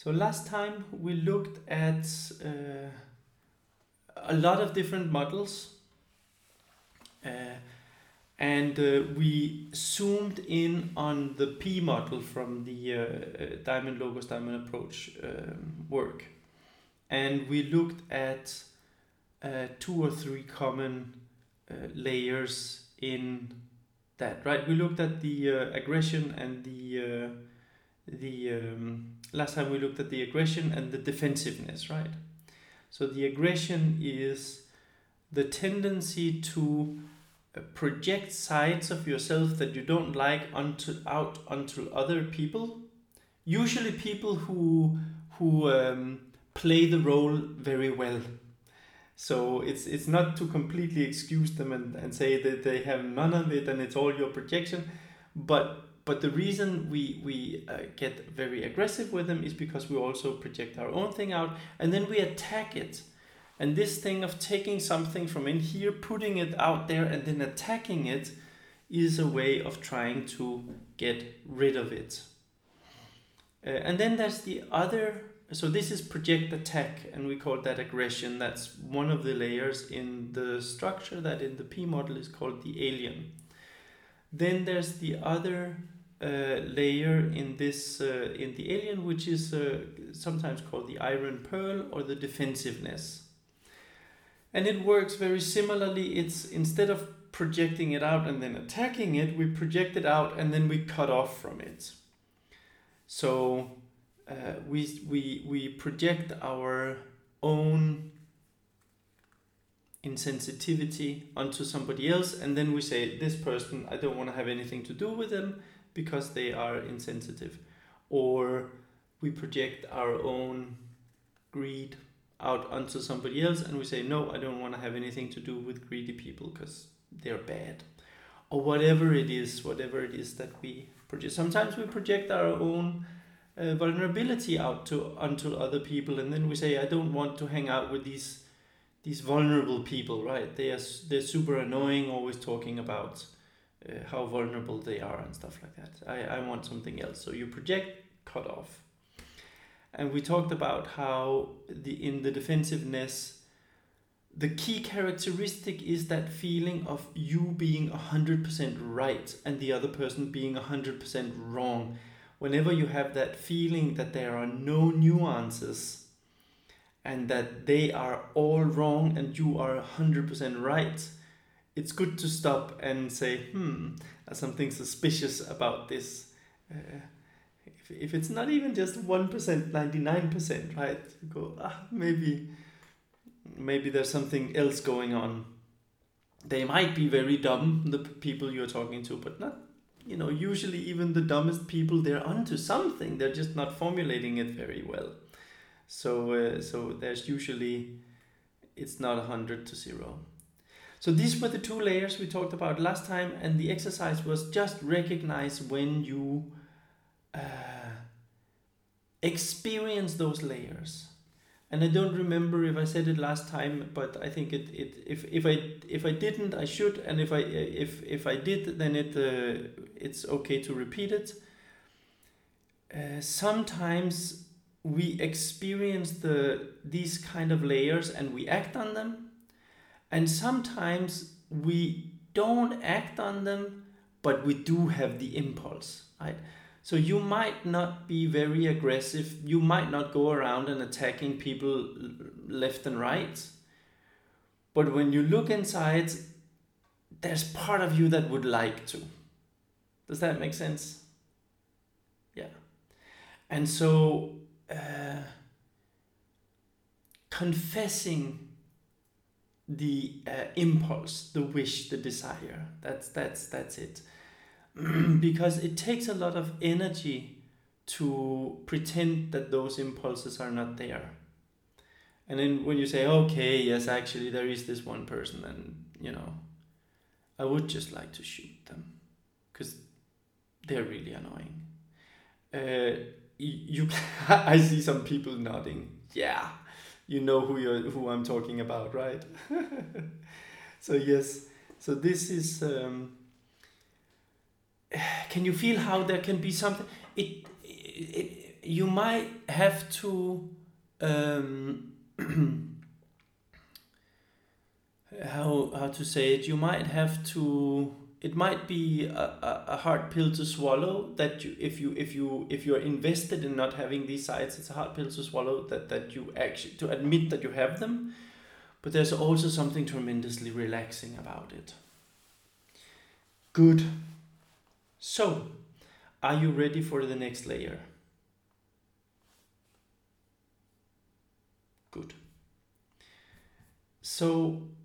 So last time we looked at a lot of different models, and we zoomed in on the P model from the Diamond Logos Diamond Approach work, and we looked at 2 or 3 common layers in that. Right? We looked at the aggression and the last time we looked at the aggression and the defensiveness. Right? So the aggression is the tendency to project sides of yourself that you don't like onto other people. Usually, people who play the role very well. So it's not to completely excuse them and say that they have none of it and it's all your projection, but the reason we get very aggressive with them is because we also project our own thing out and then we attack it. And this thing of taking something from in here, putting it out there, and then attacking it is a way of trying to get rid of it. And then there's the other. So this is project attack, and we call that aggression. That's one of the layers in the structure that in the P model is called the alien. Then there's the other layer in this in the alien, which is sometimes called the iron pearl or the defensiveness. And it works very similarly. It's instead of projecting it out and then attacking it, we project it out and then we cut off from it. So we project our own insensitivity onto somebody else, and then we say, this person, I don't want to have anything to do with them because they are insensitive. Or we project our own greed out onto somebody else and we say, no, I don't want to have anything to do with greedy people because they're bad. Or whatever it is that we project. Sometimes we project our own vulnerability onto other people, and then we say, I don't want to hang out with these vulnerable people, right? They're super annoying, always talking about how vulnerable they are and stuff like that. I want something else. So you project, cut off. And we talked about how in the defensiveness, the key characteristic is that feeling of you being 100% right and the other person being 100% wrong. Whenever you have that feeling that there are no nuances and that they are all wrong and you are 100% right, it's good to stop and say, there's something suspicious about this. If it's not even just 1%, 99%, right? You go, maybe there's something else going on. They might be very dumb, the people you're talking to, but not, usually even the dumbest people, they're onto something. They're just not formulating it very well. So there's usually, it's not 100 to 0. So these were the 2 layers we talked about last time, and the exercise was just recognize when you experience those layers. And I don't remember if I said it last time, but I think if I didn't, I should, and if I did, then it's okay to repeat it. Sometimes we experience these kind of layers and we act on them, and sometimes we don't act on them, but we do have the impulse, right? So you might not be very aggressive. You might not go around and attacking people left and right. But when you look inside, there's part of you that would like to. Does that make sense? Yeah. And so confessing the impulse, the wish, the desire, that's it. Because it takes a lot of energy to pretend that those impulses are not there. And then when you say, okay, yes, actually there is this one person, and I would just like to shoot them because they're really annoying. I see some people nodding. Yeah, you know who I'm talking about, right? So yes, so this is. Can you feel how there can be something? you might have to um, how to say it. You might have to. It might be a hard pill to swallow that you if you're invested in not having these sites. It's a hard pill to swallow that you actually to admit that you have them. But there's also something tremendously relaxing about it. Good. So, are you ready for the next layer? Good. So